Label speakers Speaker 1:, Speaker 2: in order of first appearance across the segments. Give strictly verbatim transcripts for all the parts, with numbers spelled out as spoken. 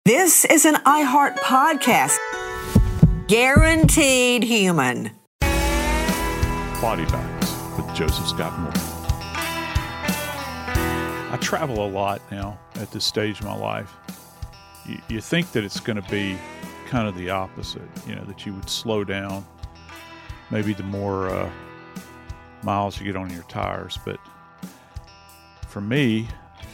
Speaker 1: This is an iHeart podcast. Guaranteed human.
Speaker 2: Body Bags with Joseph Scott Morgan. I travel a lot now at this stage of my life. You, you think that it's going to be kind of the opposite, you know, that you would slow down, maybe the more uh, miles you get on your tires. But for me,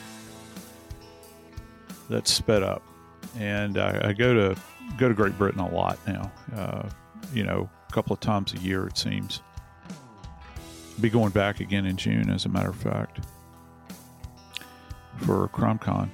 Speaker 2: that's sped up. And I, I go to go to Great Britain a lot now, uh, you know, a couple of times a year, it seems. I'll be going back again in June, as a matter of fact, for CrimeCon.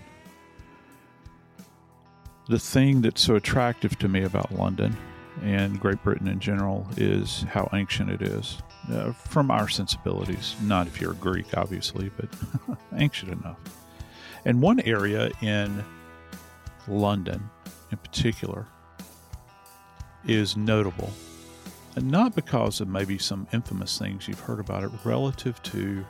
Speaker 2: The thing that's so attractive to me about London and Great Britain in general is how ancient it is, uh, from our sensibilities. Not if you're a Greek, obviously, but ancient enough. And one area in London in particular is notable, and not because of maybe some infamous things you've heard about it relative to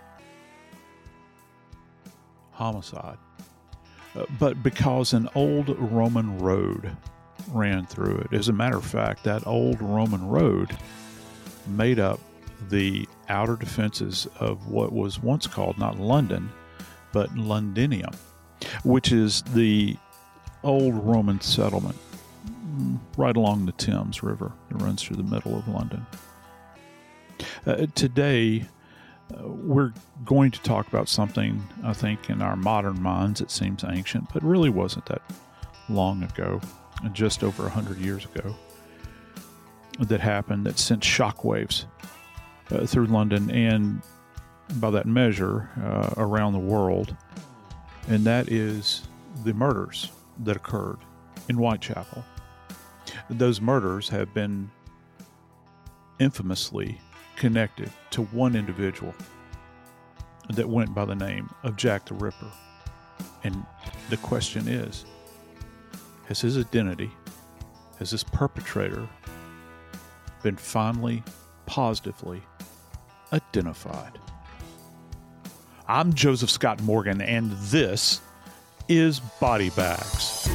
Speaker 2: homicide, uh, but because an old Roman road ran through it. As a matter of fact, that old Roman road made up the outer defenses of what was once called not London, but Londinium, which is the old Roman settlement right along the Thames River that runs through the middle of London. Uh, today, uh, we're going to talk about something, I think, in our modern minds, it seems ancient, but really wasn't that long ago, just over one hundred years ago, that happened that sent shockwaves uh, through London and, by that measure, uh, around the world. And that is the murders that occurred in Whitechapel. Those murders have been infamously connected to one individual that went by the name of Jack the Ripper. And the question is, has his identity, has this perpetrator been finally, positively identified? I'm Joseph Scott Morgan, and this is Body Bags.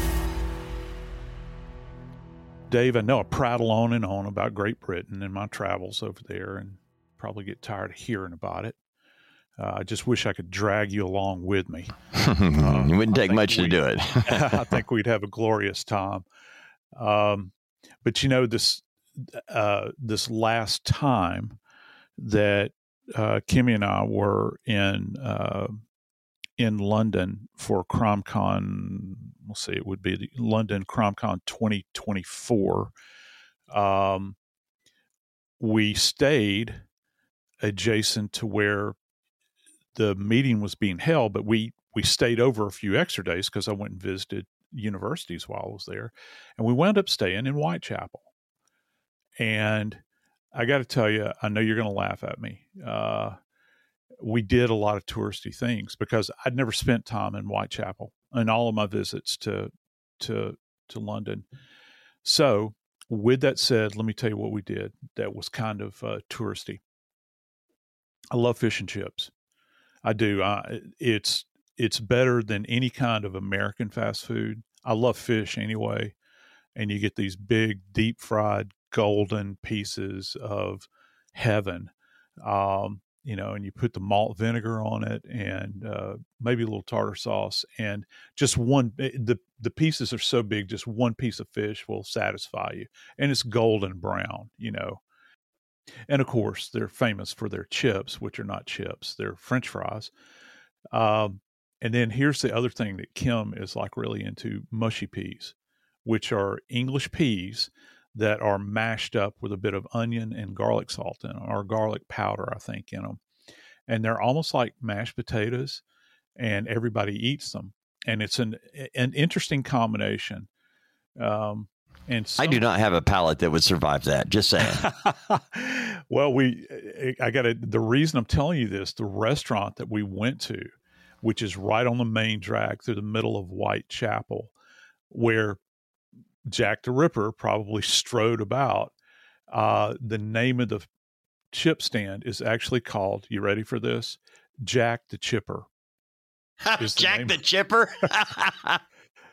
Speaker 2: Dave, I know I prattle on and on about Great Britain and my travels over there and probably get tired of hearing about it. Uh, I just wish I could drag you along with me.
Speaker 3: Uh, it wouldn't take much to do it.
Speaker 2: I think we'd have a glorious time. Um, but, you know, this uh, this last time that uh, Kimmy and I were in uh, in London for CrimeCon, we'll see, it would be the London CrimeCon twenty twenty-four. Um, we stayed adjacent to where the meeting was being held, but we, we stayed over a few extra days because I went and visited universities while I was there. And we wound up staying in Whitechapel. And I got to tell you, I know you're going to laugh at me. Uh, we did a lot of touristy things because I'd never spent time in Whitechapel in all of my visits to to to London. So with that said, let me tell you what we did that was kind of uh, touristy. I love fish and chips. I do. I, it's it's better than any kind of American fast food. I love fish anyway. And you get these big, deep fried, golden pieces of heaven. Um, you know, and you put the malt vinegar on it and uh, maybe a little tartar sauce, and just one, the, the pieces are so big, just one piece of fish will satisfy you. And it's golden brown, you know. And of course, they're famous for their chips, which are not chips, they're French fries. Um, and then here's the other thing that Kim is like really into: mushy peas, which are English peas that are mashed up with a bit of onion and garlic salt in them, or garlic powder, I think, in them. And they're almost like mashed potatoes, and everybody eats them. And it's an an interesting combination. Um, and some,
Speaker 3: I do not have a palate that would survive that. Just saying.
Speaker 2: Well, we, I got to, the reason I'm telling you this, the restaurant that we went to, which is right on the main drag through the middle of Whitechapel, where Jack the Ripper probably strode about, uh, the name of the chip stand is actually called, you ready for this? Jack the Chipper.
Speaker 3: Jack the Chipper?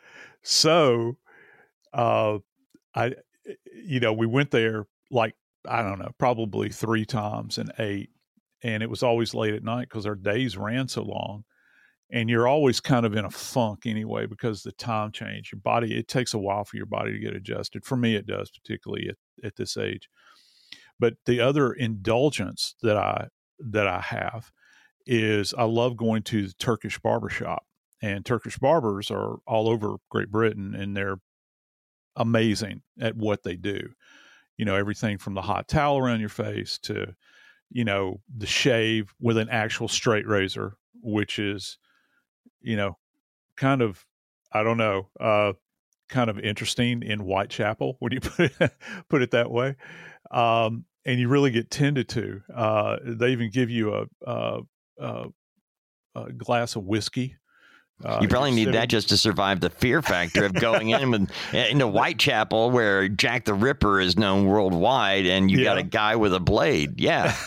Speaker 2: So, uh, I, you know, we went there like, I don't know, probably three times and ate. And it was always late at night because our days ran so long. And you're always kind of in a funk anyway because the time change. Your body, it takes a while for your body to get adjusted. For me, it does, particularly at, at this age. But the other indulgence that I that I have is I love going to the Turkish barbershop. And Turkish barbers are all over Great Britain, and they're amazing at what they do. You know, everything from the hot towel around your face to, you know, the shave with an actual straight razor, which is, you know, kind of, I don't know, uh, kind of interesting in Whitechapel when you put it, put it that way. Um, and you really get tended to. Uh, they even give you a, a, a, a glass of whiskey. Uh,
Speaker 3: you probably need that just to survive the fear factor of going in with, into Whitechapel, where Jack the Ripper is known worldwide, and you yeah. got a guy with a blade. Yeah.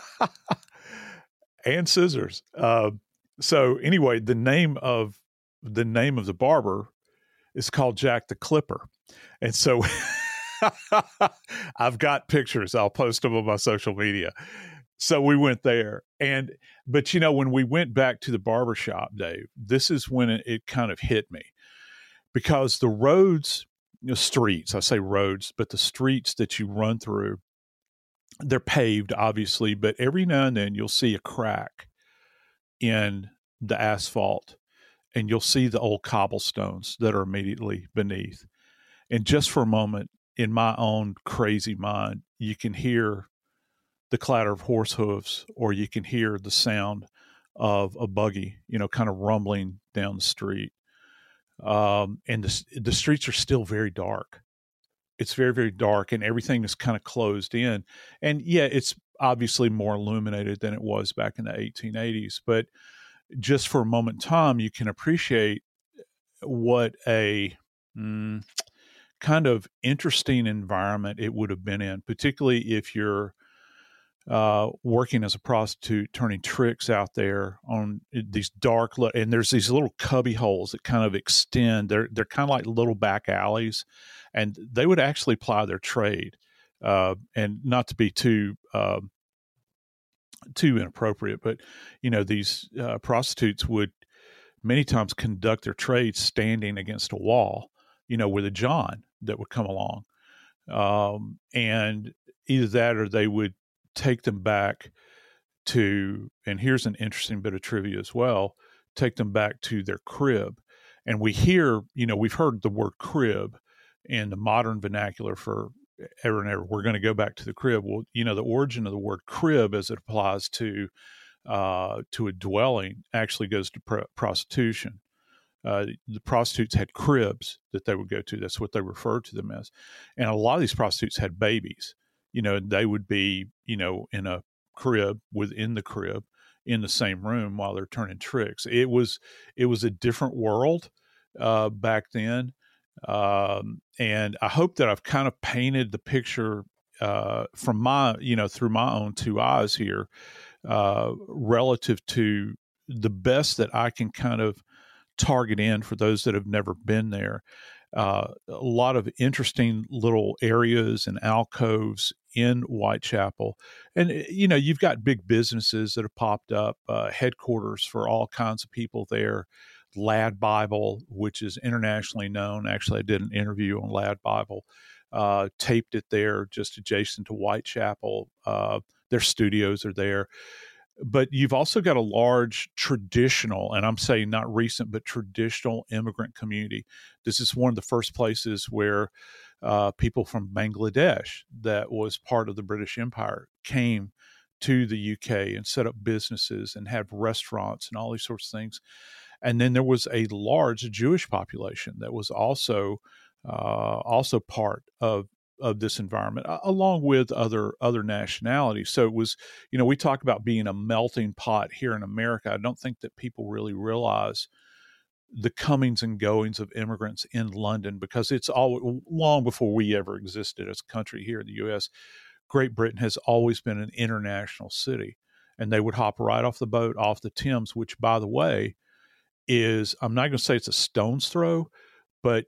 Speaker 2: And scissors. Uh, so anyway, the name of the name of the barber is called Jack the Clipper. And so I've got pictures. I'll post them on my social media. So we went there. And, but you know, when we went back to the barbershop, Dave, this is when it, it kind of hit me, because the roads, you know, streets, I say roads, but the streets that you run through, they're paved, obviously, but every now and then you'll see a crack in the asphalt, and you'll see the old cobblestones that are immediately beneath. And just for a moment, in my own crazy mind, you can hear the clatter of horse hooves, or you can hear the sound of a buggy, you know, kind of rumbling down the street. Um, and the, the streets are still very dark. It's very, very dark, and everything is kind of closed in. And yeah, it's obviously more illuminated than it was back in the eighteen eighties. But just for a moment in time, you can appreciate what a mm, kind of interesting environment it would have been in, particularly if you're uh, working as a prostitute, turning tricks out there on these dark, and there's these little cubby holes that kind of extend. They're, they're kind of like little back alleys, and they would actually ply their trade. Uh, and not to be too, uh, too inappropriate, but, you know, these uh, prostitutes would many times conduct their trade standing against a wall, you know, with a John that would come along. Um, and either that, or they would take them back to, and here's an interesting bit of trivia as well, take them back to their crib. And we hear, you know, we've heard the word crib in the modern vernacular for ever and ever. We're going to go back to the crib. Well, you know, the origin of the word crib as it applies to uh, to a dwelling actually goes to pr- prostitution. Uh, the prostitutes had cribs that they would go to. That's what they referred to them as. And a lot of these prostitutes had babies. You know, they would be, you know, in a crib within the crib in the same room while they're turning tricks. It was, it was a different world uh, back then. Um, and I hope that I've kind of painted the picture uh, from my, you know, through my own two eyes here uh, relative to the best that I can kind of target in for those that have never been there. Uh, a lot of interesting little areas and alcoves in Whitechapel. And, you know, you've got big businesses that have popped up, uh, headquarters for all kinds of people there. Lad Bible, which is internationally known. Actually, I did an interview on Lad Bible, uh, taped it there just adjacent to Whitechapel. Uh, their studios are there. But you've also got a large traditional, and I'm saying not recent, but traditional immigrant community. This is one of the first places where uh, people from Bangladesh, that was part of the British Empire, came to the U K and set up businesses and have restaurants and all these sorts of things. And then there was a large Jewish population that was also uh, also part of of this environment, along with other other nationalities. So it was, you know, we talk about being a melting pot here in America. I don't think that people really realize the comings and goings of immigrants in London, because it's all long before we ever existed as a country here in the U S. Great Britain has always been an international city, and they would hop right off the boat, off the Thames, which, by the way, is, I'm not going to say it's a stone's throw, but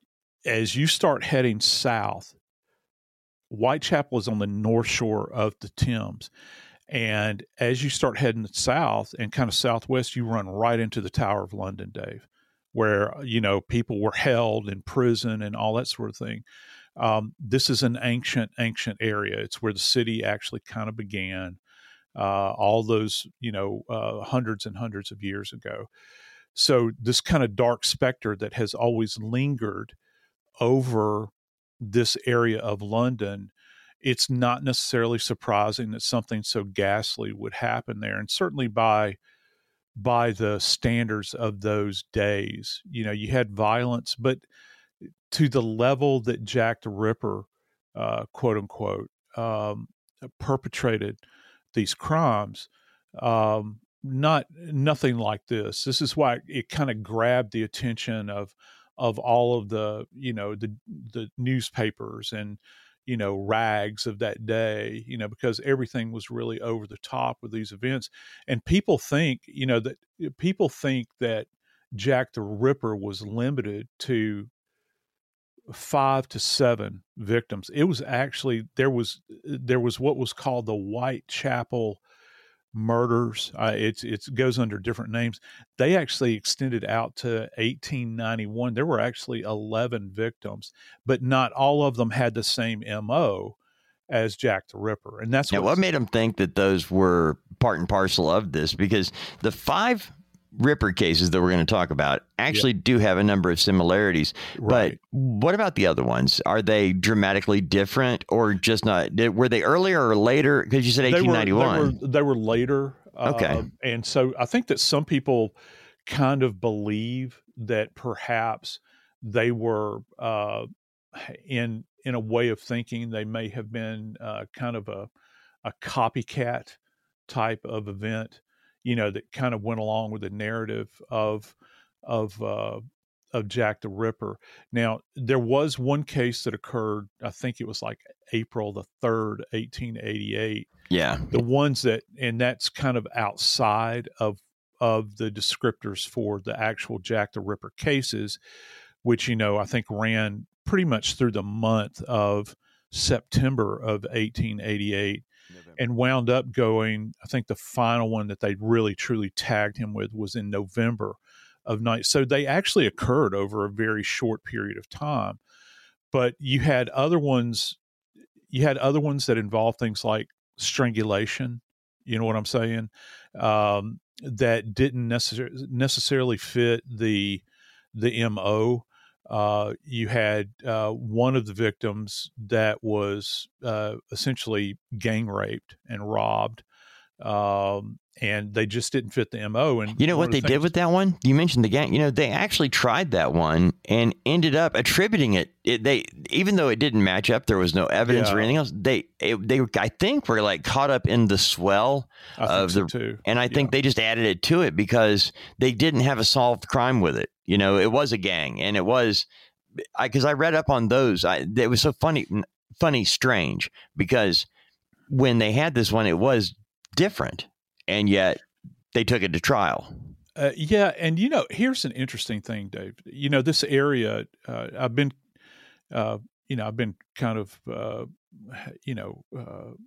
Speaker 2: as you start heading south, Whitechapel is on the north shore of the Thames. And as you start heading south and kind of southwest, you run right into the Tower of London, Dave, where, you know, people were held in prison and all that sort of thing. Um, this is an ancient, ancient area. It's where the city actually kind of began, uh, all those, you know, uh, hundreds and hundreds of years ago. So this kind of dark specter that has always lingered over this area of London, it's not necessarily surprising that something so ghastly would happen there. And certainly by by the standards of those days, you know, you had violence, but to the level that Jack the Ripper, uh, quote unquote, um, perpetrated these crimes, um, not nothing like this. This is why it kind of grabbed the attention of of all of the, you know, the the newspapers and, you know, rags of that day, you know, because everything was really over the top with these events. And people think, you know, that people think that Jack the Ripper was limited to five to seven victims. It was actually, there was, there was what was called the Whitechapel murders. Uh, it's, it goes under different names. They actually extended out to eighteen ninety-one. There were actually eleven victims, but not all of them had the same M O as Jack the Ripper. And that's
Speaker 3: now, what made them think that those were part and parcel of this, because the five Ripper cases that we're going to talk about actually yeah. do have a number of similarities. Right. But what about the other ones? Are they dramatically different or just not? Were they earlier or later? Because you said eighteen ninety-one.
Speaker 2: They were, they were, they were later.
Speaker 3: Okay.
Speaker 2: Uh, and so I think that some people kind of believe that perhaps they were uh, in in a way of thinking they may have been uh, kind of a, a copycat type of event, you know, that kind of went along with the narrative of of uh, of Jack the Ripper. Now, there was one case that occurred, I think it was like April the third, eighteen eighty-eight.
Speaker 3: Yeah.
Speaker 2: The ones that, and that's kind of outside of of the descriptors for the actual Jack the Ripper cases, which, you know, I think ran pretty much through the month of September of eighteen eighty-eight. November. And wound up going, I think the final one that they really truly tagged him with was in November of night. So they actually occurred over a very short period of time. But you had other ones, you had other ones that involved things like strangulation, you know what I'm saying, um, that didn't necessar- necessarily fit the the M O. Uh, you had uh, one of the victims that was uh, essentially gang raped and robbed, um, and they just didn't fit the M O. And
Speaker 3: you know what they things- did with that one? You mentioned the gang. You know, they actually tried that one and ended up attributing it. it they even though it didn't match up, there was no evidence yeah. or anything else. They it, they I think were like caught up in the swell
Speaker 2: I
Speaker 3: of
Speaker 2: think
Speaker 3: the,
Speaker 2: so too.
Speaker 3: and I think
Speaker 2: yeah.
Speaker 3: they just added it to it because they didn't have a solved crime with it. You know, it was a gang, and it was because I, I read up on those. I, it was so funny, funny, strange because when they had this one, it was different, and yet they took it to trial.
Speaker 2: Uh, yeah, and you know, here's an interesting thing, Dave. You know, this area, uh, I've been, uh, you know, I've been kind of, uh, you know, uh,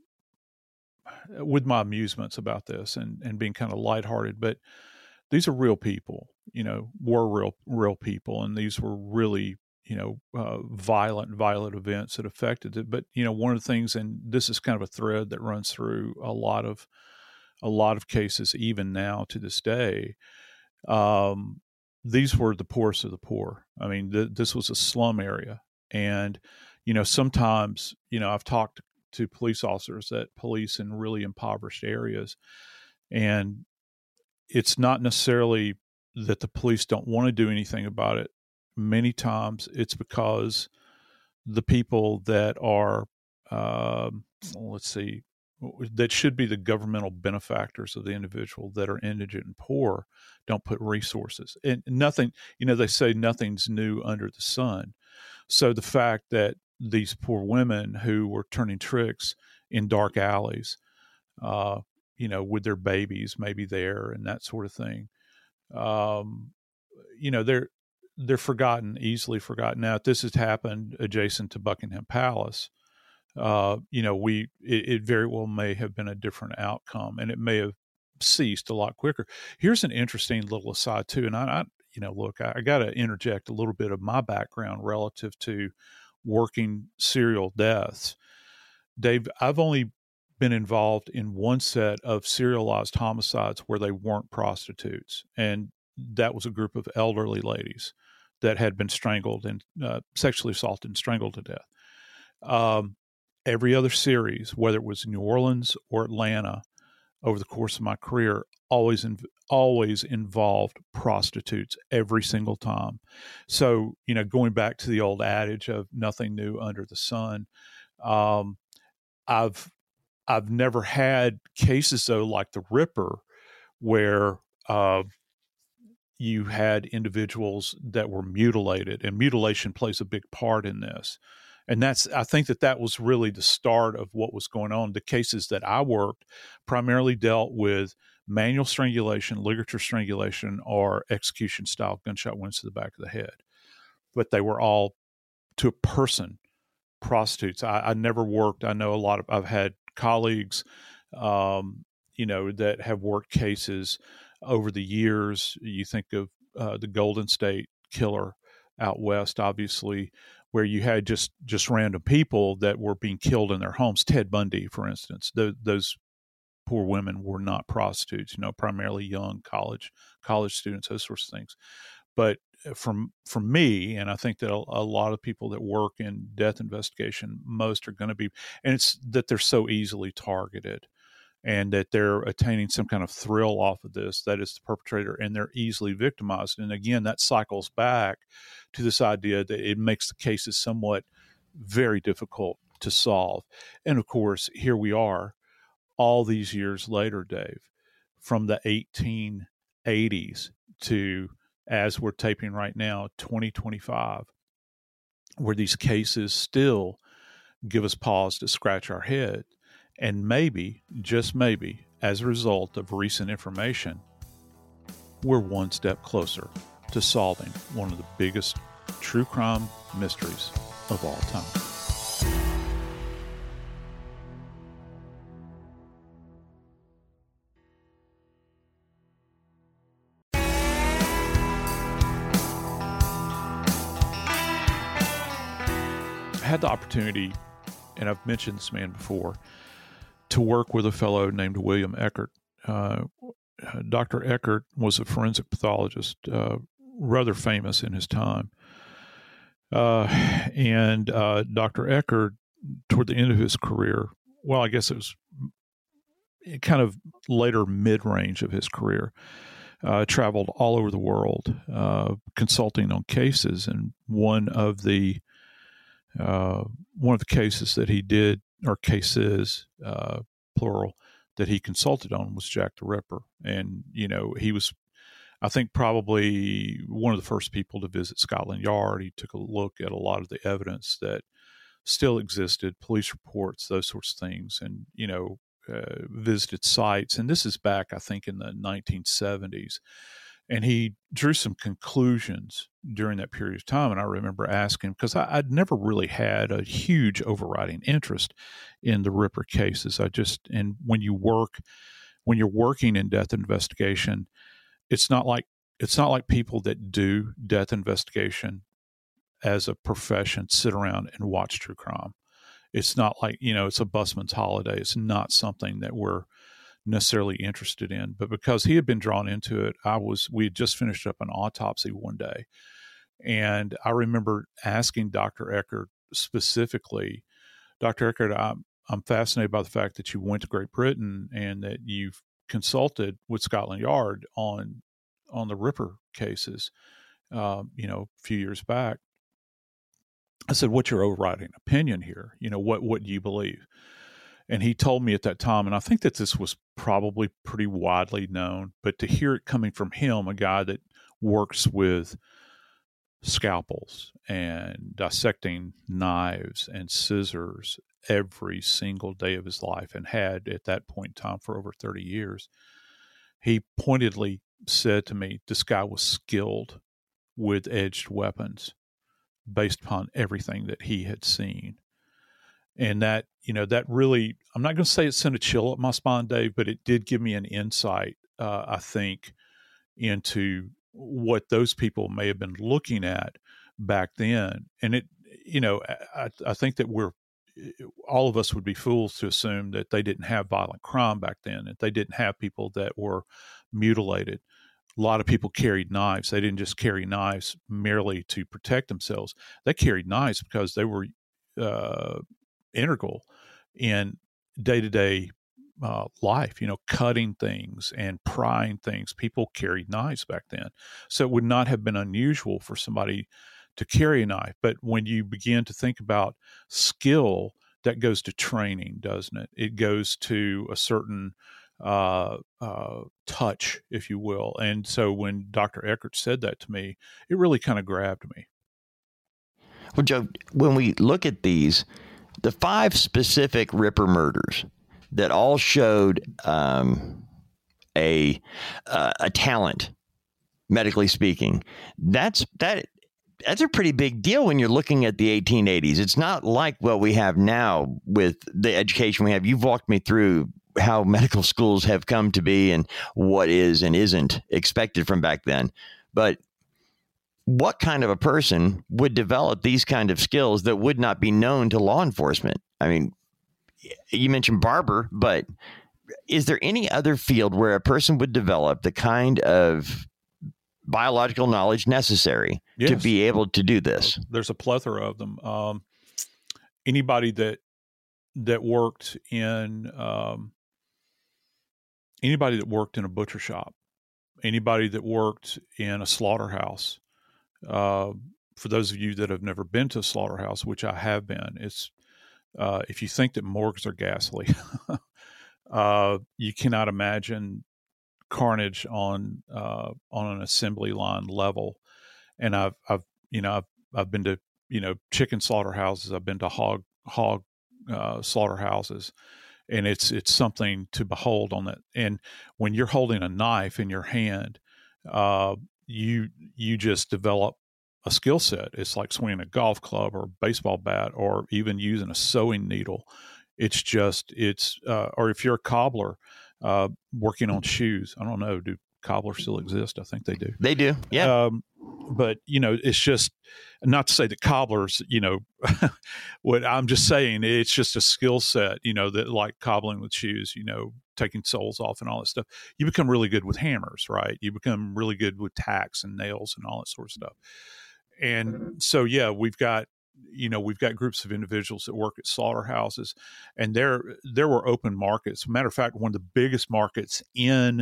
Speaker 2: with my amusements about this and and being kind of lighthearted, but these are real people. You know, were real, real people. And these were really, you know, uh, violent, violent events that affected it. But, you know, one of the things, and this is kind of a thread that runs through a lot of, a lot of cases, even now to this day, um, these were the poorest of the poor. I mean, th- this was a slum area. And, you know, sometimes, you know, I've talked to police officers that police in really impoverished areas, and it's not necessarily that the police don't want to do anything about it. Many times it's because the people that are, um, let's see, that should be the governmental benefactors of the individual that are indigent and poor don't put resources. And nothing, you know, they say nothing's new under the sun. So the fact that these poor women who were turning tricks in dark alleys, uh, you know, with their babies maybe there and that sort of thing, um, you know, they're they're forgotten, easily forgotten. Now, if this had happened adjacent to Buckingham Palace, uh, you know, we it, it very well may have been a different outcome, and it may have ceased a lot quicker. Here's an interesting little aside too, and I, I you know, look, I, I got to interject a little bit of my background relative to working serial deaths. Dave, I've only been involved in one set of serialized homicides where they weren't prostitutes, and that was a group of elderly ladies that had been strangled and uh, sexually assaulted and strangled to death. Um, every other series, whether it was New Orleans or Atlanta, over the course of my career, always in, always involved prostitutes every single time. So, you know, going back to the old adage of nothing new under the sun, um, I've I've never had cases though like the Ripper, where uh, you had individuals that were mutilated, and mutilation plays a big part in this. And that's, I think that that was really the start of what was going on. The cases that I worked primarily dealt with manual strangulation, ligature strangulation, or execution style gunshot wounds to the back of the head. But they were all to a person, prostitutes. I, I never worked. I know a lot of, I've had colleagues, um, you know, that have worked cases over the years. You think of uh, the Golden State Killer out west, obviously, where you had just, just random people that were being killed in their homes. Ted Bundy, for instance, the, those poor women were not prostitutes, you know, primarily young college, college students, those sorts of things. But from, from me, and I think that a, a lot of people that work in death investigation, most are going to be, and it's that they're so easily targeted, and that they're attaining some kind of thrill off of this, that is the perpetrator, and they're easily victimized. And again, that cycles back to this idea that it makes the cases somewhat very difficult to solve. And of course, here we are all these years later, Dave, from the eighteen eighties to, as we're taping right now, twenty twenty-five, where these cases still give us pause to scratch our head. And maybe, just maybe, as a result of recent information, we're one step closer to solving one of the biggest true crime mysteries of all time. I had the opportunity, and I've mentioned this man before, to work with a fellow named William Eckert. Uh, Doctor Eckert was a forensic pathologist, uh, rather famous in his time. Uh, and uh, Doctor Eckert, toward the end of his career, well, I guess it was kind of later mid-range of his career, uh, traveled all over the world, uh, consulting on cases. And one of the uh, one of the cases that he did, or cases, uh, plural, that he consulted on was Jack the Ripper. And, you know, he was, I think, probably one of the first people to visit Scotland Yard. He took a look at a lot of the evidence that still existed, police reports, those sorts of things, and, you know, uh, visited sites. And this is back, I think, in the nineteen seventies. And he drew some conclusions during that period of time. And I remember asking, because I'd never really had a huge overriding interest in the Ripper cases. I just, and when you work, when you're working in death investigation, it's not like, it's not like people that do death investigation as a profession sit around and watch true crime. It's not like, you know, it's a busman's holiday. It's not something that we're necessarily interested in. But because he had been drawn into it, I was, we had just finished up an autopsy one day. And I remember asking Doctor Eckert specifically, Doctor Eckert, I'm, I'm fascinated by the fact that you went to Great Britain and that you've consulted with Scotland Yard on, on the Ripper cases, um, you know, a few years back. I said, what's your overriding opinion here? You know, what, what do you believe? And he told me at that time, and I think that this was probably pretty widely known, but to hear it coming from him, a guy that works with scalpels and dissecting knives and scissors every single day of his life, and had at that point in time for over thirty years, he pointedly said to me, this guy was skilled with edged weapons based upon everything that he had seen. And that, you know, that really, I'm not going to say it sent a chill up my spine, Dave, but it did give me an insight, uh, I think, into what those people may have been looking at back then. And it, you know, I, I think that we're, all of us would be fools to assume that they didn't have violent crime back then, that they didn't have people that were mutilated. A lot of people carried knives. They didn't just carry knives merely to protect themselves. They carried knives because they were uh, integral in day-to-day uh, life, you know, cutting things and prying things. People carried knives back then. So it would not have been unusual for somebody to carry a knife. But when you begin to think about skill, that goes to training, doesn't it? It goes to a certain uh, uh, touch, if you will. And so when Doctor Eckert said that to me, it really kind of grabbed me.
Speaker 3: Well, Joe, when we look at these, the five specific Ripper murders that all showed um, a uh, a talent, medically speaking, that's that. That's a pretty big deal when you're looking at the eighteen eighties. It's not like what we have now with the education we have. You've walked me through how medical schools have come to be and what is and isn't expected from back then. But what kind of a person would develop these kind of skills that would not be known to law enforcement? I mean, you mentioned barber, but is there any other field where a person would develop the kind of biological knowledge necessary yes. to be able to do this?
Speaker 2: There's a plethora of them. Um, anybody that that worked in um, anybody that worked in a butcher shop, anybody that worked in a slaughterhouse. Uh, for those of you that have never been to a slaughterhouse, which I have been, it's uh, if you think that morgues are ghastly, uh, you cannot imagine carnage on uh, on an assembly line level. And I've I've you know I've I've been to you know chicken slaughterhouses. I've been to hog hog uh, slaughterhouses, and it's it's something to behold on that. And when you're holding a knife in your hand, uh, you you just develop a skill set. It's like swinging a golf club or a baseball bat, or even using a sewing needle. It's just it's uh, or if you're a cobbler. Uh, working on shoes. I don't know. Do cobblers still exist? I think they do.
Speaker 3: They do. Yeah.
Speaker 2: Um, but, you know, it's just not to say that cobblers, you know, what I'm just saying, it's just a skill set, you know, that like cobbling with shoes, you know, taking soles off and all that stuff. You become really good with hammers, right? You become really good with tacks and nails and all that sort of stuff. And so, yeah, we've got, you know, we've got groups of individuals that work at slaughterhouses, and there there were open markets. Matter of fact, one of the biggest markets in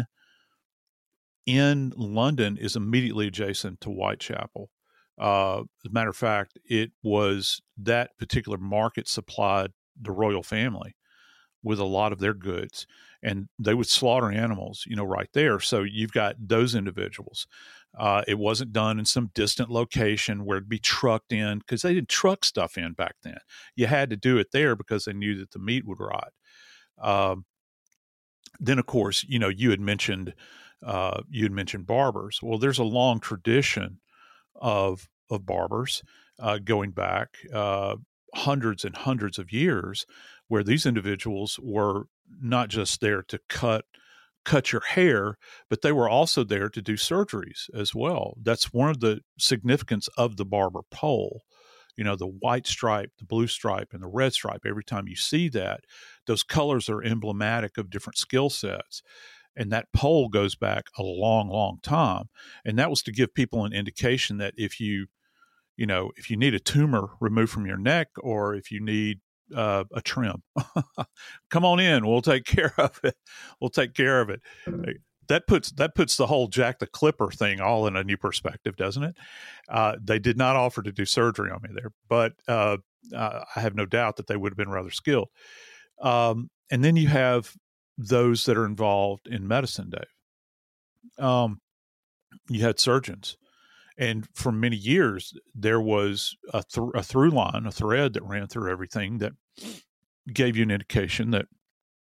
Speaker 2: in London is immediately adjacent to Whitechapel. Uh, as a matter of fact, it was that particular market supplied the royal family with a lot of their goods, and they would slaughter animals, you know, right there. So you've got those individuals. Uh, it wasn't done in some distant location where it'd be trucked in, because they didn't truck stuff in back then. You had to do it there because they knew that the meat would rot. Um, then, of course, you know, you had mentioned uh, you had mentioned barbers. Well, there's a long tradition of of barbers uh, going back uh, hundreds and hundreds of years, where these individuals were not just there to cut cut your hair, but they were also there to do surgeries as well. That's one of the significance of the barber pole. You know, the white stripe, the blue stripe, and the red stripe. Every time you see that, those colors are emblematic of different skill sets. And that pole goes back a long, long time. And that was to give people an indication that if you, you know, if you need a tumor removed from your neck, or if you need uh, a trim, come on in. We'll take care of it. We'll take care of it. That puts that puts the whole Jack the Clipper thing all in a new perspective, doesn't it? Uh, they did not offer to do surgery on me there, but uh, uh, I have no doubt that they would have been rather skilled. Um, and then you have those that are involved in medicine, Dave. Um, you had surgeons. And for many years, there was a, th- a through line, a thread that ran through everything that gave you an indication that,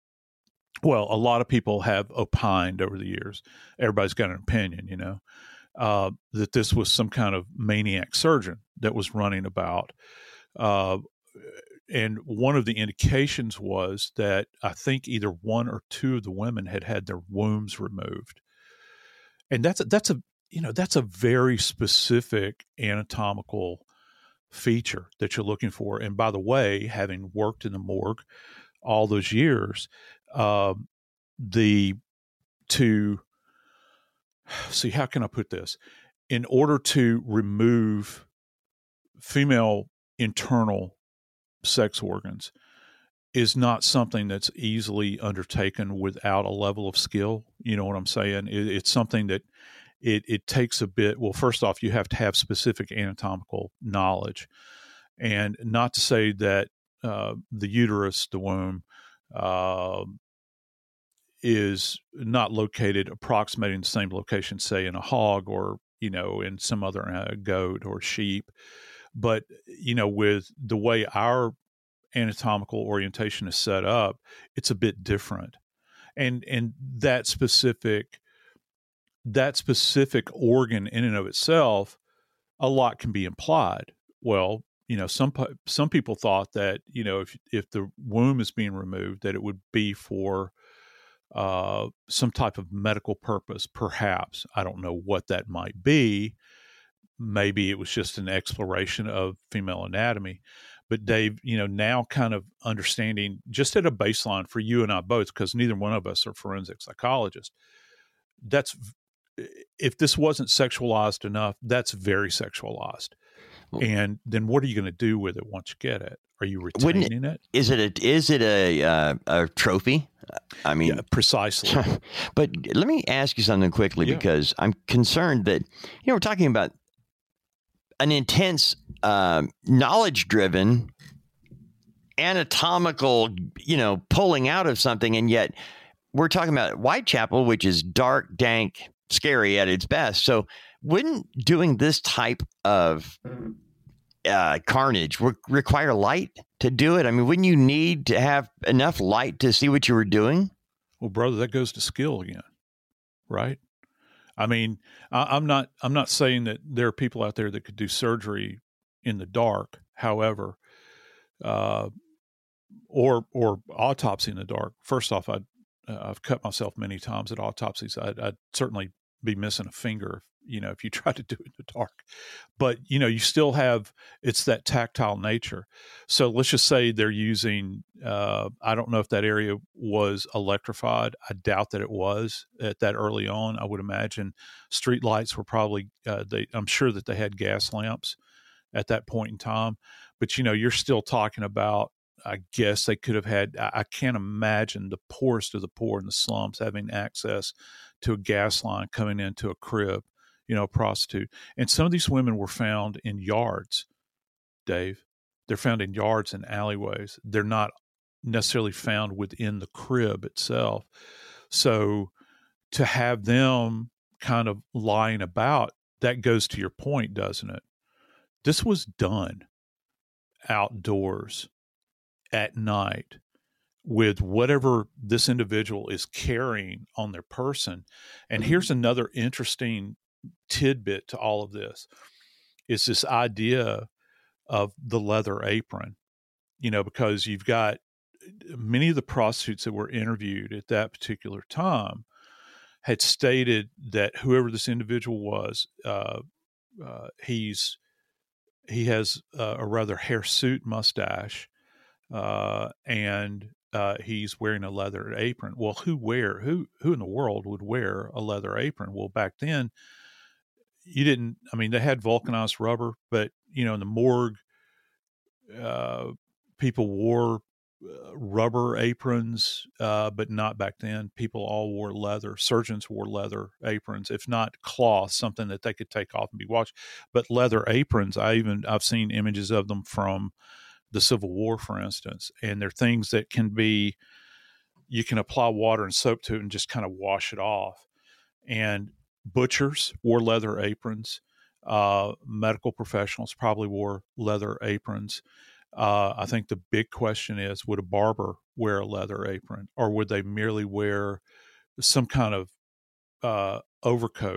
Speaker 2: well, a lot of people have opined over the years. Everybody's got an opinion, you know. uh, that this was some kind of maniac surgeon that was running about. Uh, and one of the indications was that I think either one or two of the women had had their wombs removed. And that's a, that's a, you know, that's a very specific anatomical feature that you're looking for. And by the way, having worked in the morgue all those years, um, the, to see, how can I put this? In order to remove female internal sex organs is not something that's easily undertaken without a level of skill. You know what I'm saying? It, it's something that it, it takes a bit. Well, first off, you have to have specific anatomical knowledge, and not to say that uh, the uterus, the womb, uh, is not located approximating the same location, say in a hog or, you know, in some other uh, goat or sheep. But, you know, with the way our anatomical orientation is set up, it's a bit different. And and that specific that specific organ in and of itself, a lot can be implied. Well, you know, some some people thought that, you know, if if the womb is being removed, that it would be for uh, some type of medical purpose, perhaps. I don't know what that might be. Maybe it was just an exploration of female anatomy. But Dave, you know, now kind of understanding just at a baseline for you and I both, because neither one of us are forensic psychologists, that's, if this wasn't sexualized enough, that's very sexualized. Well, and then what are you going to do with it once you get it? Are you retaining it, it?
Speaker 3: Is it a, is it a, uh, a trophy? I mean,
Speaker 2: yeah, precisely.
Speaker 3: But let me ask you something quickly, yeah. because I'm concerned that, you know, we're talking about an intense, um, knowledge-driven, anatomical, you know, pulling out of something, and yet we're talking about Whitechapel, which is dark, dank, scary at its best. So, wouldn't doing this type of uh, carnage re- require light to do it? I mean, wouldn't you need to have enough light to see what you were doing?
Speaker 2: Well, brother, that goes to skill again, right? I mean, I, I'm not I'm not saying that there are people out there that could do surgery in the dark. However, uh, or or autopsy in the dark. First off, I'd, uh, I've cut myself many times at autopsies. I'd, I'd certainly be missing a finger, you know, if you try to do it in the dark. But, you know, you still have, it's that tactile nature. So let's just say they're using, uh, I don't know if that area was electrified. I doubt that it was at that early on. I would imagine street lights were probably, uh, they, I'm sure that they had gas lamps at that point in time. But, you know, you're still talking about, I guess they could have had, I can't imagine the poorest of the poor in the slums having access to a gas line coming into a crib, you know, a prostitute. And some of these women were found in yards, Dave. They're found in yards and alleyways. They're not necessarily found within the crib itself. So to have them kind of lying about, that goes to your point, doesn't it? This was done outdoors at night with whatever this individual is carrying on their person. And here's another interesting tidbit to all of this, is this idea of the leather apron, you know, because you've got many of the prostitutes that were interviewed at that particular time had stated that whoever this individual was, uh, uh, he's, he has uh, a rather hirsute mustache, uh, and uh, he's wearing a leather apron. Well, who wear who who in the world would wear a leather apron? Well, back then, you didn't. I mean, they had vulcanized rubber, but you know, in the morgue, uh, people wore uh, rubber aprons, uh, but not back then. People all wore leather. Surgeons wore leather aprons, if not cloth, something that they could take off and be washed. But leather aprons, I even I've seen images of them from the Civil War, for instance, and they're things that can be, you can apply water and soap to it and just kind of wash it off. And butchers wore leather aprons. Uh, medical professionals probably wore leather aprons. Uh, I think the big question is, would a barber wear a leather apron, or would they merely wear some kind of uh, overcoat,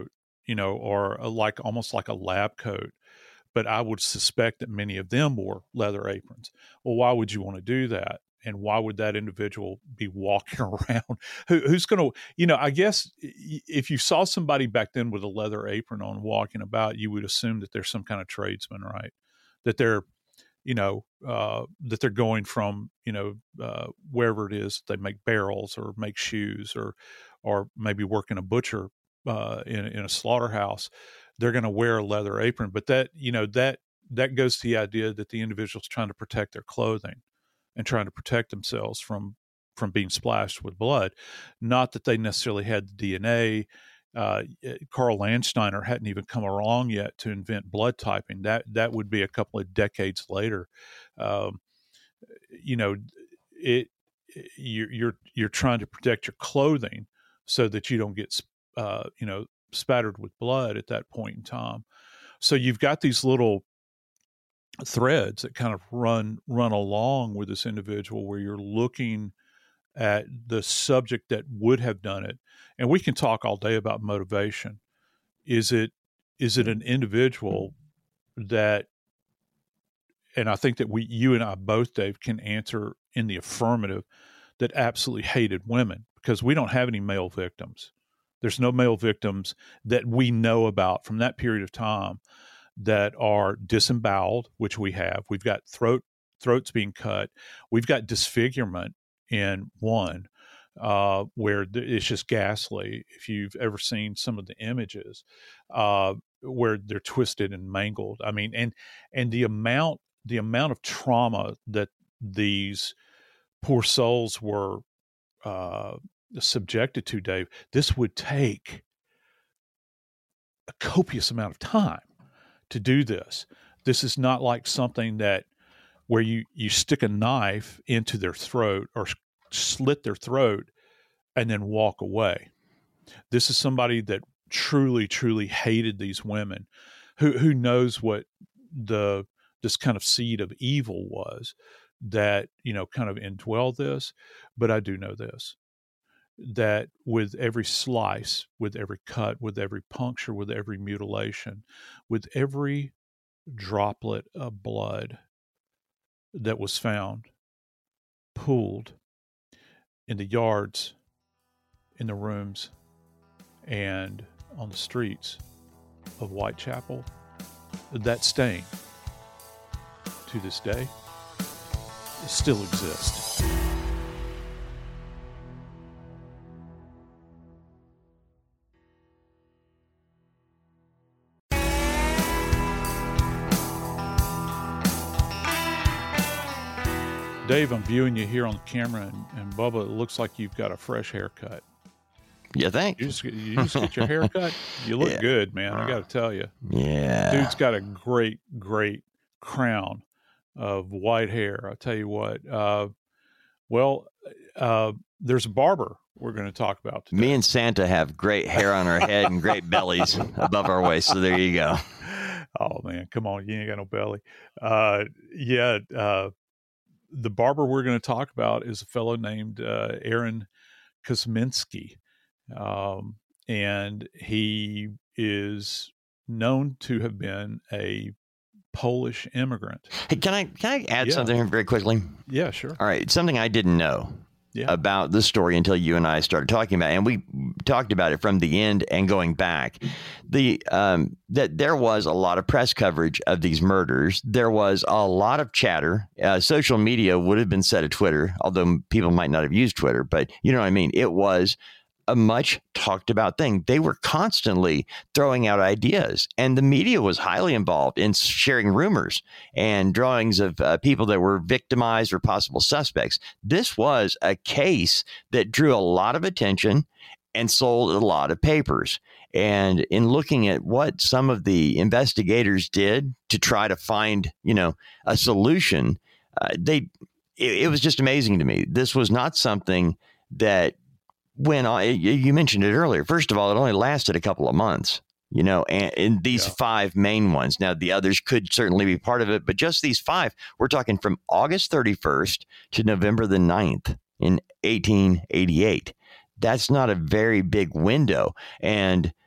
Speaker 2: you know, or a, like almost like a lab coat. But I would suspect that many of them wore leather aprons. Well, why would you want to do that? And why would that individual be walking around? Who, who's going to, you know, I guess if you saw somebody back then with a leather apron on walking about, you would assume that they're some kind of tradesman, right? That they're, you know, uh, that they're going from, you know, uh, wherever it is, they make barrels or make shoes or, or maybe working a butcher uh, in, in a slaughterhouse. They're going to wear a leather apron. But that, you know, that, that goes to the idea that the individual's trying to protect their clothing and trying to protect themselves from, from being splashed with blood. Not that they necessarily had the D N A. Uh, Carl Landsteiner hadn't even come along yet to invent blood typing. That that would be a couple of decades later. Um, you know, it you're you're you're trying to protect your clothing so that you don't get uh, you know spattered with blood at that point in time. So you've got these little threads that kind of run run along with this individual, where you're looking at the subject that would have done it. And we can talk all day about motivation. Is it, is it an individual that, and I think that we, you and I both, Dave, can answer in the affirmative, that absolutely hated women, because we don't have any male victims. There's no male victims that we know about from that period of time that are disemboweled, which we have. We've got throat, throats being cut. We've got disfigurement in one, uh, where it's just ghastly. If you've ever seen some of the images, uh, where they're twisted and mangled. I mean, and, and the amount, the amount of trauma that these poor souls were, uh, subjected to, Dave, this would take a copious amount of time to do this. This is not like something that, where you, you stick a knife into their throat or slit their throat and then walk away. This is somebody that truly, truly hated these women, who, who knows what the, this kind of seed of evil was that, you know, kind of indwell this. But I do know this, that with every slice, with every cut, with every puncture, with every mutilation, with every droplet of blood that was found, pooled in the yards, in the rooms, and on the streets of Whitechapel, that stain, to this day, still exists. Dave, I'm viewing you here on the camera, and, and Bubba, it looks like you've got a fresh haircut.
Speaker 3: You think?
Speaker 2: You just, you just get your haircut? You look
Speaker 3: Yeah.
Speaker 2: good, man. I got to tell you.
Speaker 3: Yeah.
Speaker 2: Dude's got a great, great crown of white hair. I'll tell you what. Uh, well, uh, there's a barber we're going to talk about today.
Speaker 3: Me and Santa have great hair on our head and great bellies above our waist. So there you go.
Speaker 2: Oh, man. Come on. You ain't got no belly. Uh, yeah. Uh, the barber we're going to talk about is a fellow named uh, Aaron Kosminski. Um, and he is known to have been a Polish immigrant.
Speaker 3: Hey, can I can I add
Speaker 2: Yeah.
Speaker 3: something here very quickly?
Speaker 2: Yeah, sure.
Speaker 3: All right, something I didn't know
Speaker 2: Yeah.
Speaker 3: about this story until you and I started talking about it, and we talked about it from the end and going back. The um, that there was a lot of press coverage of these murders. There was a lot of chatter. Uh, social media would have been said of Twitter, although people might not have used Twitter, but you know what I mean. It was a much talked about thing. They were constantly throwing out ideas, and the media was highly involved in sharing rumors and drawings of uh, people that were victimized or possible suspects. This was a case that drew a lot of attention and sold a lot of papers. And in looking at what some of the investigators did to try to find, you know, a solution, uh, they it, it was just amazing to me. This was not something that When I, you mentioned it earlier, first of all, it only lasted a couple of months, you know, and, and these
Speaker 2: Yeah.
Speaker 3: five main ones. Now, the others could certainly be part of it, but just these five, we're talking from August thirty-first to November the ninth in eighteen eighty-eight. That's not a very big window. And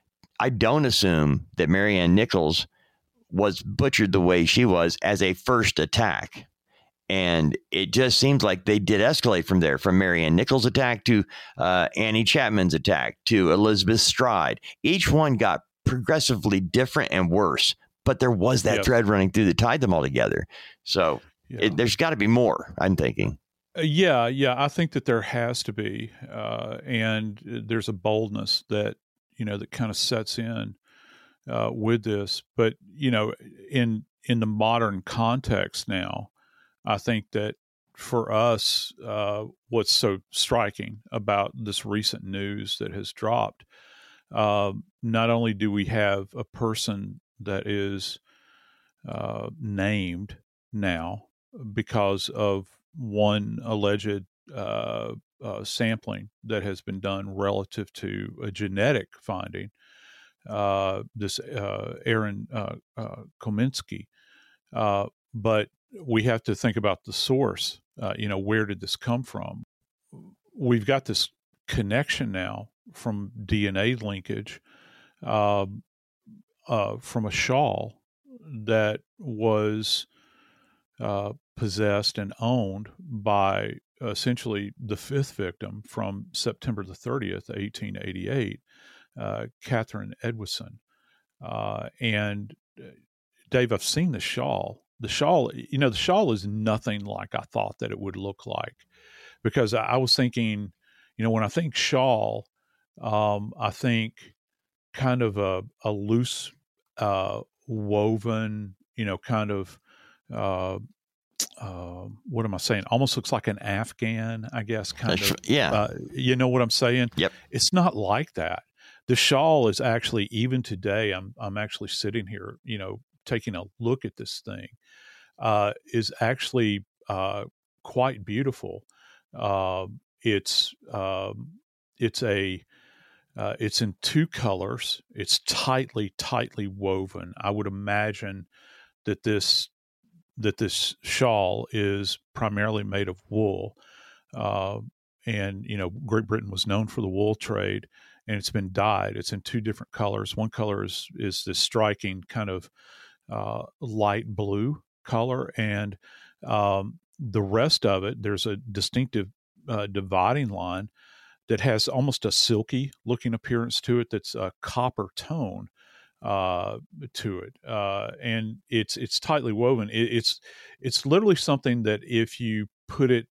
Speaker 3: I don't assume that Marianne Nichols was butchered the way she was as a first attack. And it just seems like they did escalate from there, from Marianne Nichols' attack to uh, Annie Chapman's attack to Elizabeth Stride. Each one got progressively different and worse, but there was that
Speaker 2: yes.
Speaker 3: thread running through that tied them all together. So yeah. it, there's got to be more, I'm thinking.
Speaker 2: Uh, yeah, yeah, I think that there has to be. Uh, and there's a boldness that, you know, that kind of sets in uh, with this. But, you know, in in the modern context now, I think that for us, uh, what's so striking about this recent news that has dropped, uh, not only do we have a person that is uh, named now because of one alleged uh, uh, sampling that has been done relative to a genetic finding, uh, this uh, Aaron uh, uh, Kominski, uh, but we have to think about the source. Uh, you know, where did this come from? We've got this connection now from D N A linkage uh, uh, from a shawl that was uh, possessed and owned by essentially the fifth victim from September the thirtieth, eighteen eighty-eight, uh, Catherine Edwison. Uh, and Dave, I've seen the shawl. The shawl, you know, the shawl is nothing like I thought that it would look like, because I was thinking, you know, when I think shawl, um, I think kind of a, a loose, uh, woven, you know, kind of, uh, uh, what am I saying? Almost looks like an Afghan, I guess, kind of.
Speaker 3: Yeah.
Speaker 2: Uh, you know what I'm saying?
Speaker 3: Yep.
Speaker 2: It's not like that. The shawl is actually, even today, I'm I'm actually sitting here, you know, taking a look at this thing, uh, is actually uh, quite beautiful. Uh, it's um, it's a uh, it's in two colors. It's tightly tightly woven. I would imagine that this that this shawl is primarily made of wool, uh, and you know Great Britain was known for the wool trade, and it's been dyed. It's in two different colors. One color is is this striking kind of uh, light blue color, and um, the rest of it, there's a distinctive uh, dividing line that has almost a silky looking appearance to it. That's a copper tone uh, to it, uh, and it's it's tightly woven. It, it's it's literally something that if you put it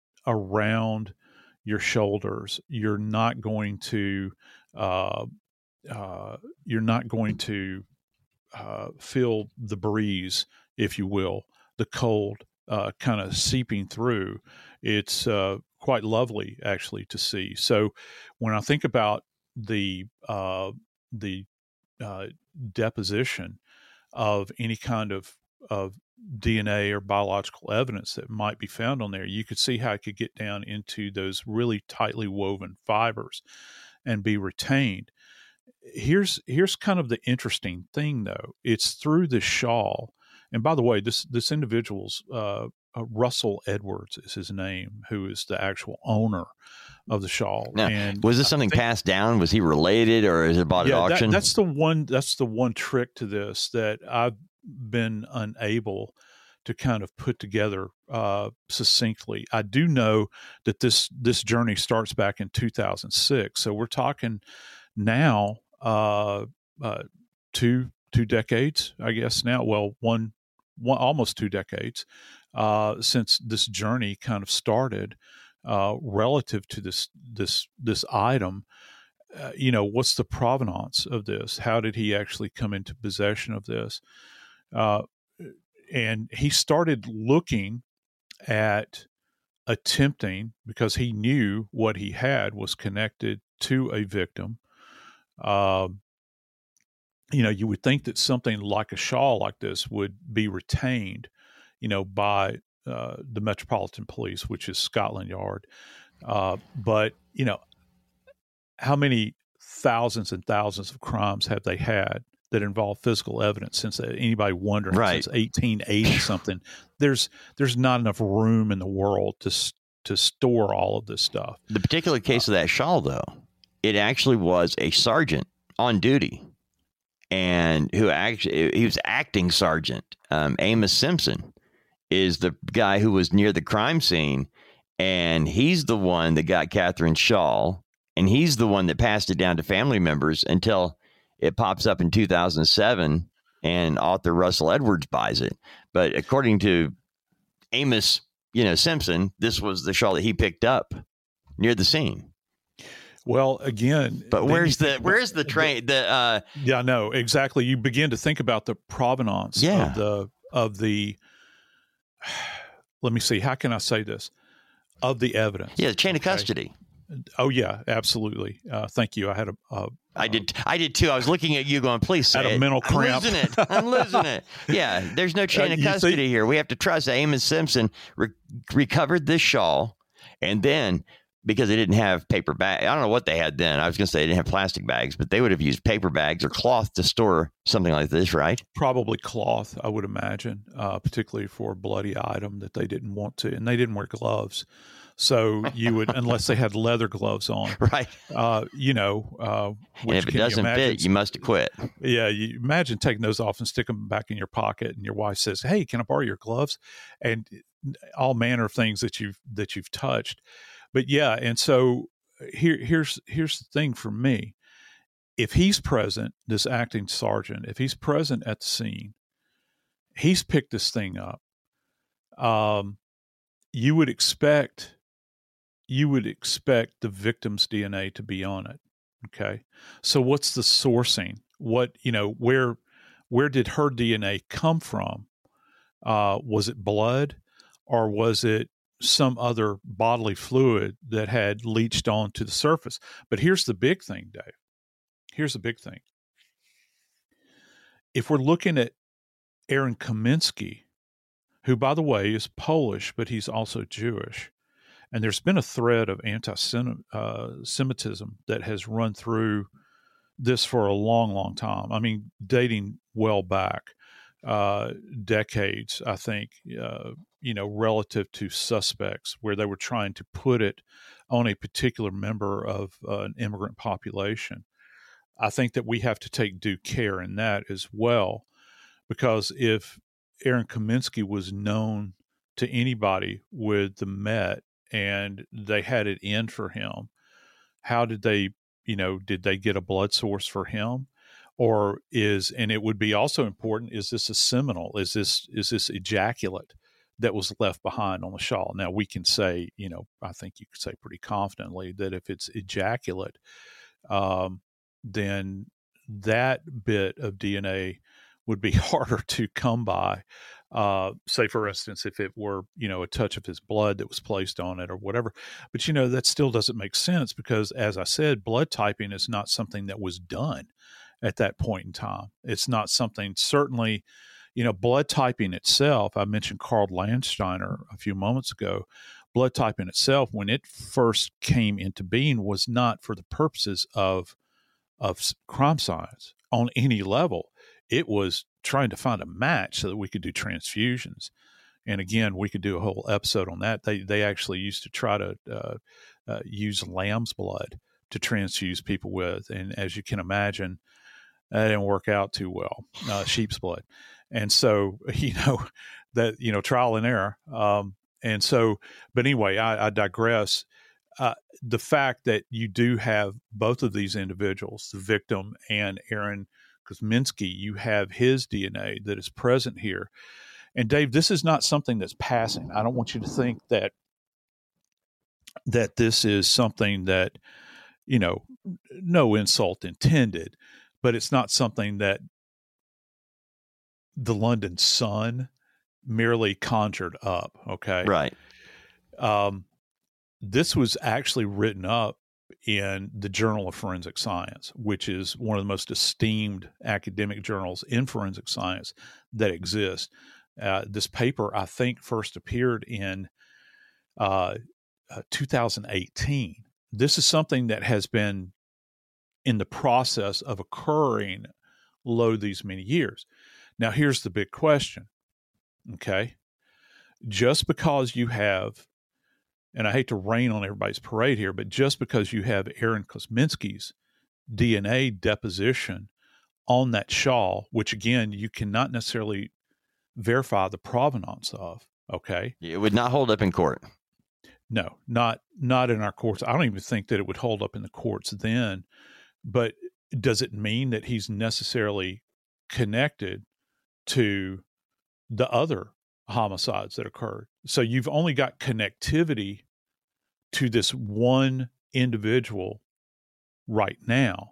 Speaker 2: around your shoulders, you're not going to uh, uh, you're not going to uh, feel the breeze, if you will, the cold uh, kind of seeping through. It's uh, quite lovely, actually, to see. So when I think about the uh, the uh, deposition of any kind of of D N A or biological evidence that might be found on there, you could see how it could get down into those really tightly woven fibers and be retained. Here's here's kind of the interesting thing, though. It's through the shawl. And by the way, this this individual's uh, uh, Russell Edwards is his name, who is the actual owner of the shawl.
Speaker 3: Now,
Speaker 2: and
Speaker 3: was this something think, passed down? Was he related, or is it bought
Speaker 2: yeah,
Speaker 3: at auction?
Speaker 2: That, that's the one. That's the one trick to this that I've been unable to kind of put together uh, succinctly. I do know that this this journey starts back in two thousand six, so we're talking now uh, uh, two two decades, I guess now. Well, one one almost two decades uh, since this journey kind of started uh, relative to this this this item. Uh, you know, what's the provenance of this? How did he actually come into possession of this? Uh, and he started looking at attempting, because he knew what he had was connected to a victim. Uh, you know, you would think that something like a shawl like this would be retained, you know, by uh, the Metropolitan Police, which is Scotland Yard. Uh, but, you know, how many thousands and thousands of crimes have they had that involve physical evidence since anybody wondering
Speaker 3: right.
Speaker 2: since eighteen eighty something? There's there's not enough room in the world to to store all of this stuff.
Speaker 3: The particular case uh, of that shawl, though, it actually was a sergeant on duty and who actually he was acting sergeant. Um, Amos Simpson is the guy who was near the crime scene, and he's the one that got Catherine Shaw, and he's the one that passed it down to family members until it pops up in two thousand seven, and author Russell Edwards buys it. But according to Amos, you know, Simpson, this was the shawl that he picked up near the scene.
Speaker 2: Well, again,
Speaker 3: but where's the where's the train? The uh,
Speaker 2: yeah, no, exactly. You begin to think about the provenance
Speaker 3: yeah.
Speaker 2: of the of the. Let me see. How can I say this? Of the evidence.
Speaker 3: Yeah, the chain
Speaker 2: okay?
Speaker 3: of custody.
Speaker 2: Oh yeah, absolutely. Uh, thank you. I had a. a
Speaker 3: I did. I did too. I was looking at you, going, "Please say
Speaker 2: had a
Speaker 3: it.
Speaker 2: mental cramp.
Speaker 3: I'm losing it. I'm losing it." Yeah, there's no chain
Speaker 2: Uh,
Speaker 3: of
Speaker 2: you
Speaker 3: custody
Speaker 2: see-
Speaker 3: here. We have to trust that Amos Simpson re- recovered this shawl, and then because they didn't have paper bag, I don't know what they had then. I was going to say they didn't have plastic bags, but they would have used paper bags or cloth to store something like this, right?
Speaker 2: Probably cloth, I would imagine, uh, particularly for a bloody item that they didn't want to, and they didn't wear gloves. So you would, unless they had leather gloves on,
Speaker 3: Right.
Speaker 2: uh, you know, uh,
Speaker 3: And
Speaker 2: which
Speaker 3: if it
Speaker 2: can you
Speaker 3: doesn't
Speaker 2: imagine-
Speaker 3: fit, you must have quit.
Speaker 2: Yeah, you imagine taking those off and stick them back in your pocket, and your wife says, "Hey, can I borrow your gloves?" And all manner of things that you've that you've touched. But yeah, and so here here's here's the thing for me: if he's present, this acting sergeant, if he's present at the scene, he's picked this thing up. Um, you would expect you would expect the victim's D N A to be on it. Okay. So what's the sourcing? What, you know, where, where did her D N A come from? Uh, was it blood, or was it some other bodily fluid that had leached onto the surface? But here's the big thing, Dave. Here's the big thing. If we're looking at Aaron Kaminsky, who, by the way, is Polish, but he's also Jewish, and there's been a thread of anti-Semitism that has run through this for a long, long time. I mean, dating well back, uh, decades, I think, uh, you know, relative to suspects, where they were trying to put it on a particular member of uh, an immigrant population. I think that we have to take due care in that as well, because if Aaron Kaminsky was known to anybody with the Met, and they had it in for him, how did they, you know, did they get a blood source for him? Or is, and it would be also important, is this a seminal? Is this, is this ejaculate that was left behind on the shawl? Now, we can say, you know, I think you could say pretty confidently that if it's ejaculate, um, then that bit of D N A would be harder to come by. Uh, say, for instance, if it were, you know, a touch of his blood that was placed on it or whatever. But, you know, that still doesn't make sense because, as I said, blood typing is not something that was done at that point in time. It's not something, certainly, you know, blood typing itself, I mentioned Carl Landsteiner a few moments ago. Blood typing itself, when it first came into being, was not for the purposes of, of crime science on any level. It was trying to find a match so that we could do transfusions. And again, we could do a whole episode on that. They they actually used to try to uh, uh, use lamb's blood to transfuse people with. And as you can imagine, that didn't work out too well, uh, sheep's blood. And so, you know, that, you know, trial and error. Um, and so, but anyway, I, I digress. Uh, the fact that you do have both of these individuals, the victim and Aaron Kaminsky, you have his D N A that is present here. And Dave, this is not something that's passing. I don't want you to think that that this is something that, you know, no insult intended, but it's not something that the London Sun merely conjured up. Okay.
Speaker 3: Right.
Speaker 2: Um, this was actually written up in the Journal of Forensic Science, which is one of the most esteemed academic journals in forensic science that exist. Uh, this paper, I think, first appeared in uh, uh, two thousand eighteen. This is something that has been in the process of occurring lo these many years. Now, here's the big question, okay? Just because you have, and I hate to rain on everybody's parade here, but just because you have Aaron Kaminsky's D N A deposition on that shawl, which again, you cannot necessarily verify the provenance of. Okay.
Speaker 3: It would not hold up in court.
Speaker 2: No, not, not in our courts. I don't even think that it would hold up in the courts then, but does it mean that he's necessarily connected to the other homicides that occurred? So you've only got connectivity to this one individual right now.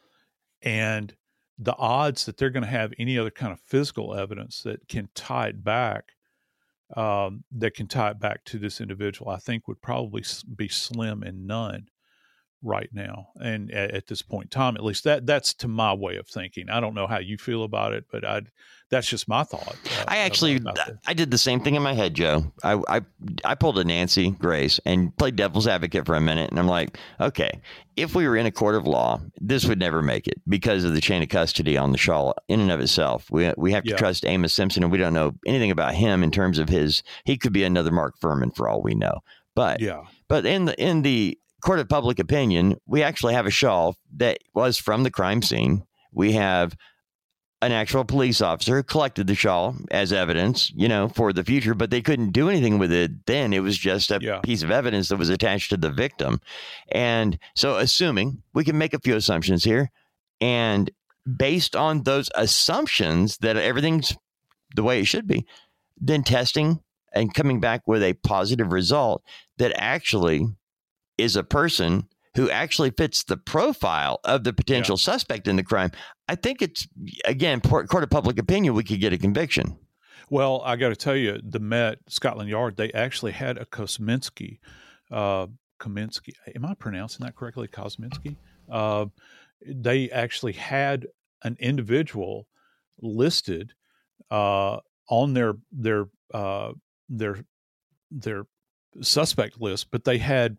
Speaker 2: And the odds that they're going to have any other kind of physical evidence that can tie it back, um, that can tie it back to this individual, I think would probably be slim and none right now. And at, at this point in time, at least that that's to my way of thinking. I don't know how you feel about it, but I that's just my thought. Uh,
Speaker 3: I actually, I did the same thing in my head, Joe. I, I, I pulled a Nancy Grace and played devil's advocate for a minute. And I'm like, okay, if we were in a court of law, this would never make it because of the chain of custody on the shawl in and of itself. We, we have to yeah. trust Amos Simpson, and we don't know anything about him in terms of his, he could be another Mark Furman for all we know. But,
Speaker 2: yeah.
Speaker 3: but in the, in the court of public opinion, we actually have a shawl that was from the crime scene. We have an actual police officer who collected the shawl as evidence, you know, for the future, but they couldn't do anything with it then. It was just a yeah. piece of evidence that was attached to the victim. And so assuming, we can make a few assumptions here, and based on those assumptions that everything's the way it should be, then testing and coming back with a positive result that actually is a person who actually fits the profile of the potential yeah. suspect in the crime, I think it's, again, court of public opinion, we could get a conviction.
Speaker 2: Well, I got to tell you, the Met, Scotland Yard, they actually had a Kosminski, uh, Kosminski, am I pronouncing that correctly, Kosminski? Uh, they actually had an individual listed uh, on their their uh, their their suspect list, but they had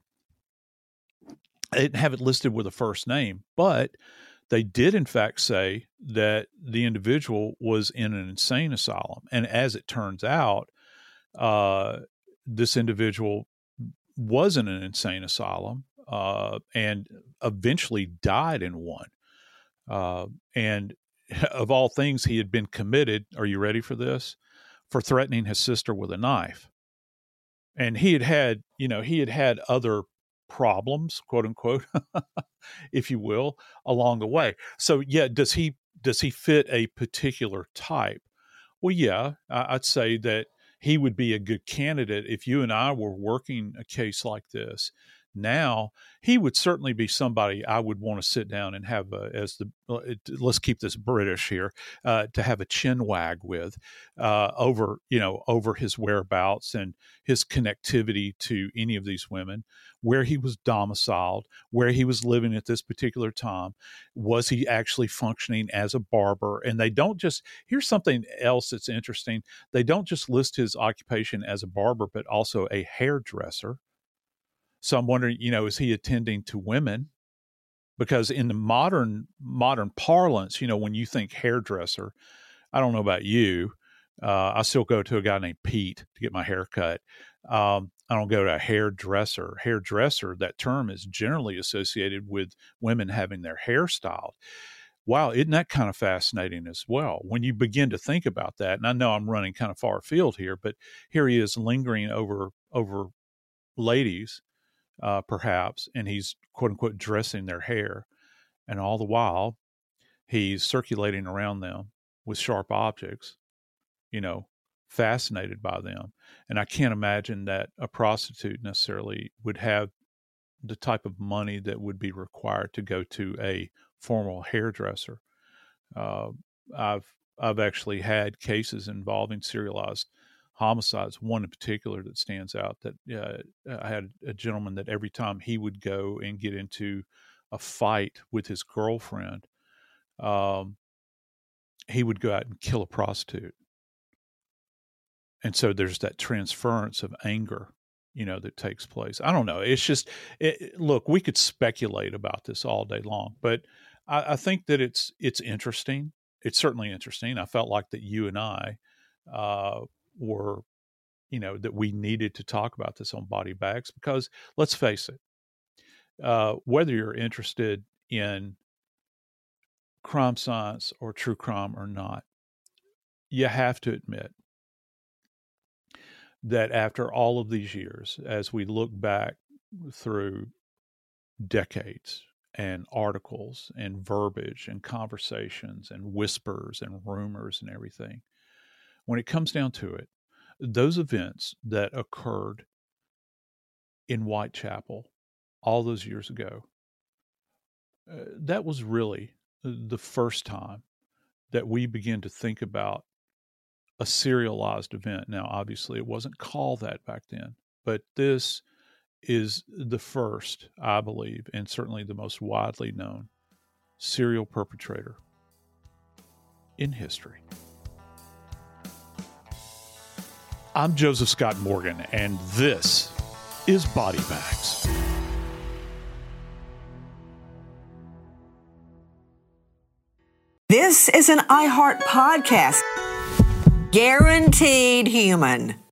Speaker 2: they didn't have it listed with a first name, but they did in fact say that the individual was in an insane asylum. And as it turns out, uh, this individual was in an insane asylum uh, and eventually died in one. Uh, and of all things, he had been committed, are you ready for this? For threatening his sister with a knife. And he had had, you know, he had had other problems, quote unquote, if you will, along the way. So yeah, does he does he fit a particular type? Well, yeah, I'd say that he would be a good candidate if you and I were working a case like this. Now, he would certainly be somebody I would want to sit down and have a, as the, let's keep this British here, uh, to have a chin wag with uh, over, you know, over his whereabouts and his connectivity to any of these women, where he was domiciled, where he was living at this particular time. Was he actually functioning as a barber? And they don't just, here's something else that's interesting. They don't just list his occupation as a barber, but also a hairdresser. So I'm wondering, you know, is he attending to women? Because in the modern modern parlance, you know, when you think hairdresser, I don't know about you. Uh, I still go to a guy named Pete to get my hair cut. Um, I don't go to a hairdresser. Hairdresser, that term is generally associated with women having their hair styled. Wow, isn't that kind of fascinating as well? When you begin to think about that, and I know I'm running kind of far afield here, but here he is lingering over over ladies. Uh, perhaps, and he's quote unquote dressing their hair. And all the while he's circulating around them with sharp objects, you know, fascinated by them. And I can't imagine that a prostitute necessarily would have the type of money that would be required to go to a formal hairdresser. Uh, I've, I've actually had cases involving serialized homicides, one in particular that stands out, that uh, I had a gentleman that every time he would go and get into a fight with his girlfriend, um, he would go out and kill a prostitute. And so there's that transference of anger, you know, that takes place. I don't know. It's just, it, look, we could speculate about this all day long, but I, I think that it's, it's interesting. It's certainly interesting. I felt like that you and I, uh, were, you know, that we needed to talk about this on Body Bags, because let's face it, uh, whether you're interested in crime science or true crime or not, you have to admit that after all of these years, as we look back through decades and articles and verbiage and conversations and whispers and rumors and everything, when it comes down to it, those events that occurred in Whitechapel all those years ago, uh, that was really the first time that we begin to think about a serialized event. Now, obviously, it wasn't called that back then, but this is the first, I believe, and certainly the most widely known serial perpetrator in history. I'm Joseph Scott Morgan, and this is Body Bags.
Speaker 1: This is an iHeart podcast. Guaranteed human.